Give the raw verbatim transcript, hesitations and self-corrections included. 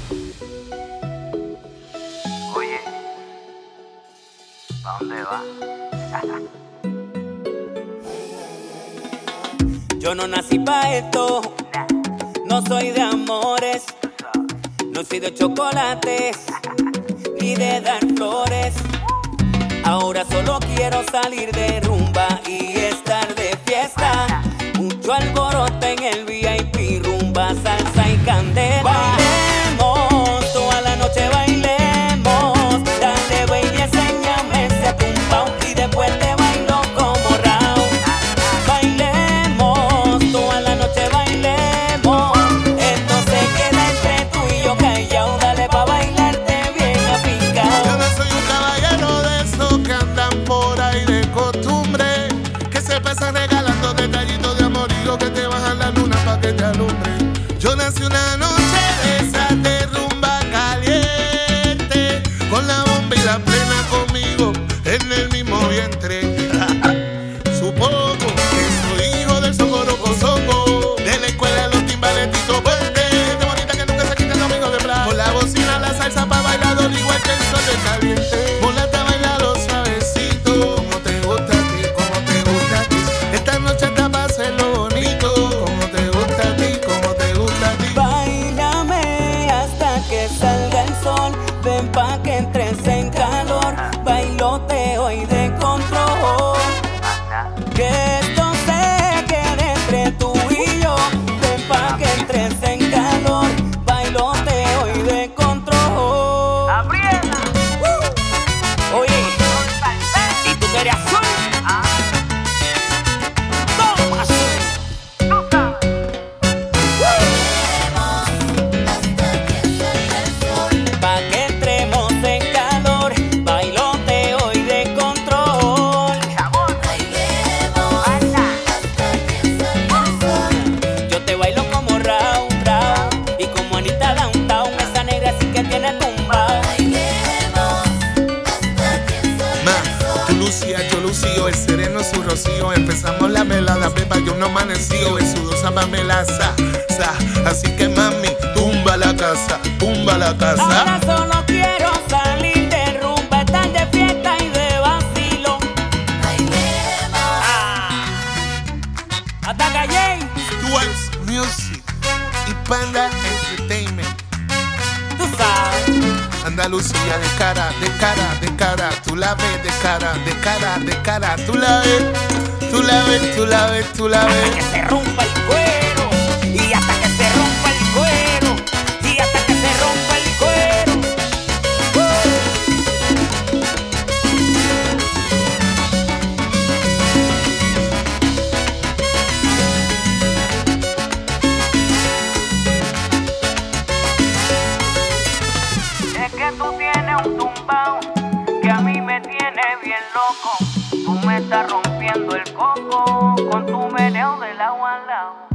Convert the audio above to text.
Oye, ¿pa' dónde va? Yo no nací pa' esto, no soy de amores, no soy de chocolates, ni de dar flores. Ahora solo quiero salir de rumba y estar de fiesta. Mucho alboroto en el V I P, rumba, salsa y candela. Bailemos, toda la noche bailemos. Dale, baby, enséñame ese tumbao y después te bailo como Raúl. Bailemos, toda la noche bailemos. Esto se queda entre tú y yo callao. Dale pa' bailarte bien aplicado. Yo no soy un caballero de esos que andan por ahí de costumbre, que se pasan regalando detallitos de amorío, que te bajan la luna pa' que te alumbre. Yo nací una noche de esas de rumba caliente, con la bomba y la plena conmigo en el mismo vientre. Supongo que soy hijo del socorro cozongo, de la escuela de los timbaletitos fuertes, gente bonita que nunca se quita el domingo de playa. Con la bocina, la salsa pa' bailador, igual que el sol de caliente. Volate a bailarlo suavecito, como te gusta a ti, como te gusta a ti. Esta noche está pa' hacerlo bonito, como te gusta a ti, como te gusta a ti. Báilame hasta que salga el sol. Ven pa' que entres en calor. Bailoteo y de control. Que esto se quede entre tú y yo. Ven pa' que entres en calor. Bailoteo y de control. ¡Gabriela! Uh. Oye, ¿y tú querías azul? Ah, Toma azul. tú sabes. Pa' que entremos en calor, bailoteo y de control. Sabor. Yo te bailo como Raúl, Raúl, y como Anita Downtown, esa negra sí que tiene tumbao. Ma, tú lucías, yo lucío, el sereno su rocío. Empezamos la velada, beba, yo no amaneció. El sudor samba me la sa, sa. Así que mami, tumba la casa, tumba la Ahora casa. solo quiero salir de rumba, estar de fiesta y de vacilo. Ah. Ataca Jay, Stuart's Music y Panda Entertainment. tú sabes. Andalucía de cara, de cara, de cara. Tú la ves de cara, de cara, de cara. Tú la ves, tú la ves, tú la ves, tú la Hasta ves. que se rompa el cuero, y hasta que se rompa el cuero, y hasta que se rompa el cuero. Es que tú tienes un tumbao que a mí me tiene bien loco. Tú me estás rompiendo el coco con tu meneo de lado a lado.